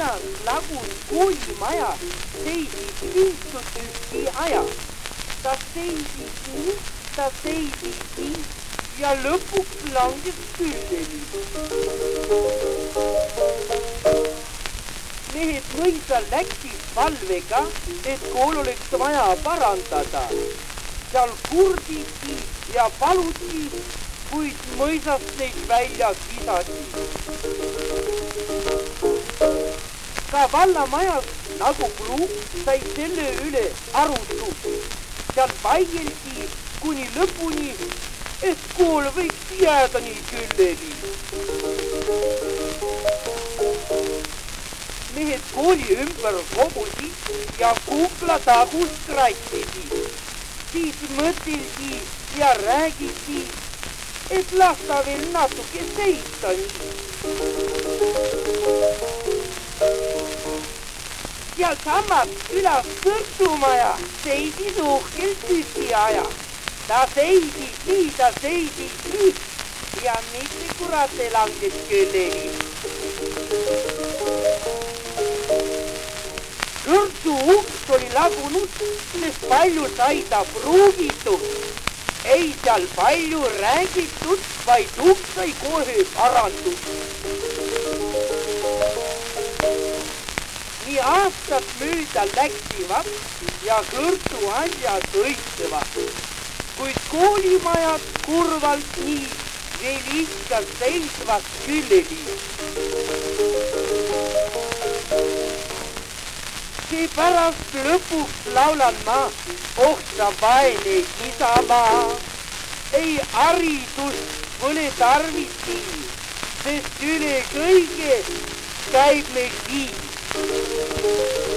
majas lagus koolimaja seisis mitu tükki aja. Ta seisis nii ja lõpuks langes küljeni. Mehed mõisal läksid palvega, et kool oleks vaja parandada. Seal kurditi ja paluti, kuid mõisast neid välja kisati. Ka vallamajas nagu pruuk sai selle üle arutud. Seal vaieldi kuni lõpuni, et kool võiks jääda nii küllegi. Mehed kooli ümber kogusid ja kukla tagus kratsisid. Siis mõteldi ja räägiti, et lasta veel natuke seista nii. Sealsamas külas Kõrtumaja seisis uhkelt tükiaja. Ta seisis nii ja mitte kurat ei langes küllegi. Kõrtu uks oli lagunud, sest palju sai ta pruugitud. Ei seal palju räägitud, vaid uks sai kohe parandud. Nii aastad mööda läksivad ja Kõrtu asjad õitsevad. Kuid koolimajad kurvalt nii veel ikka seisvad küllegi. Seepärast lõpuks laulan ma, oh sa vaene isamaa. Ei haridust pole tarvis siin, sest üle kõige käib meil viis.